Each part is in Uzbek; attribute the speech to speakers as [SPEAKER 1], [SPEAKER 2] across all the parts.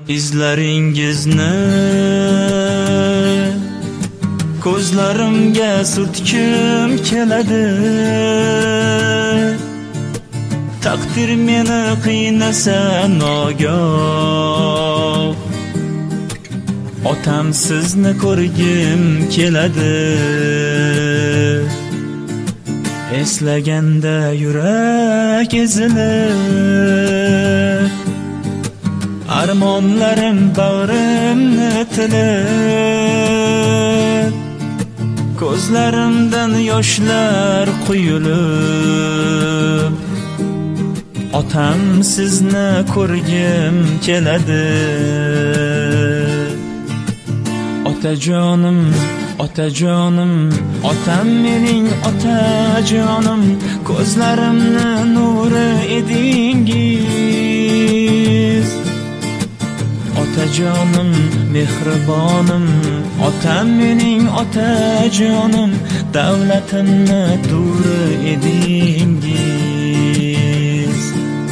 [SPEAKER 1] izlaringizni ko'zlarimga surtkim keladi. Taqdir meni qiynasa nogoh, otam sizni ko'rgim keladi. Eslaganda yurak ezilir, armonlarim bag'rimni tilib, ko'zlarimdan yoshlar quyilib, otam sizni ko'rgim keladi. Otajonim, otajonim, otam mening otajonim, ko'zlarimni nuri edingiz. Otajonim, mehribonim, otam mening otajonim, davlatimni duri edingiz.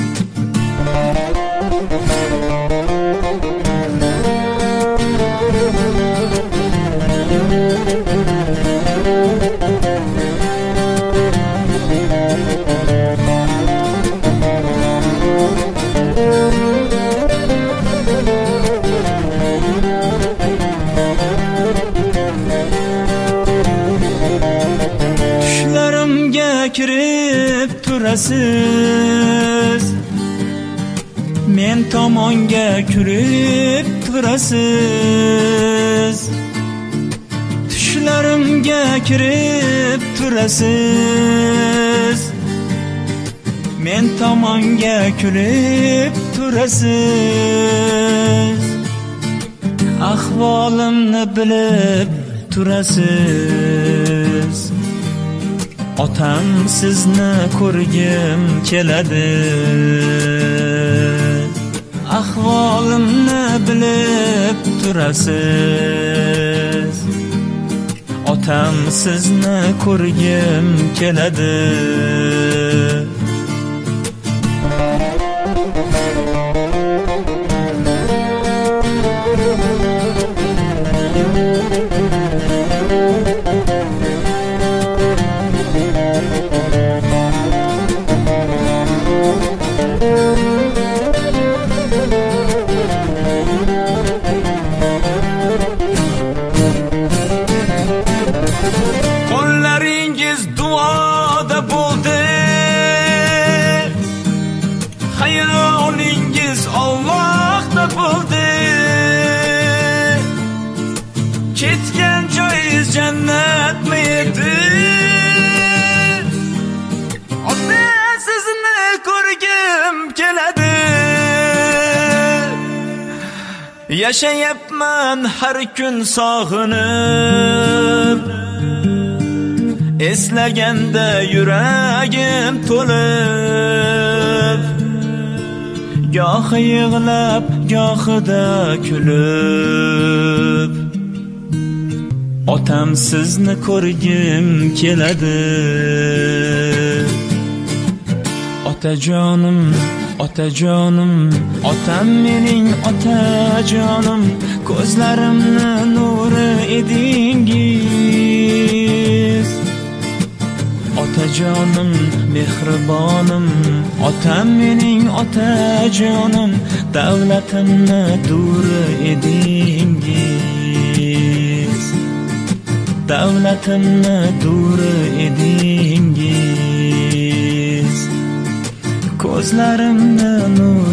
[SPEAKER 1] Tushlarimga kirib turasiz, men tomonga kulib turasiz. Tushlarimga kirib turasiz, men tomonga kulib turasiz. Ahvolimni bilib turasiz, otam sizni ko'rgim keladi. Ahvolimni bilib turasiz, otam sizni ko'rgim keladi. Qo'llaringiz duoda bo'ldi, xayolingiz Allohda bo'ldi. Ketgan joyingiz jannatmi edi? Ota sizni ko'rgim keladi. Yashayapman har kun sog'inib, eslaganda yuragim to'lib, gohi yig'lab, gohida kulib, otam sizni ko'rgim keladi. Otajonim, otajonim, otam mening otajonim, ko'zlarimni nuri edingiz. Otajonim, mehribonim, otam mening otajonim, davlatimni duri edingiz. Davlatimni duri edingiz. Ko'zlarimni nur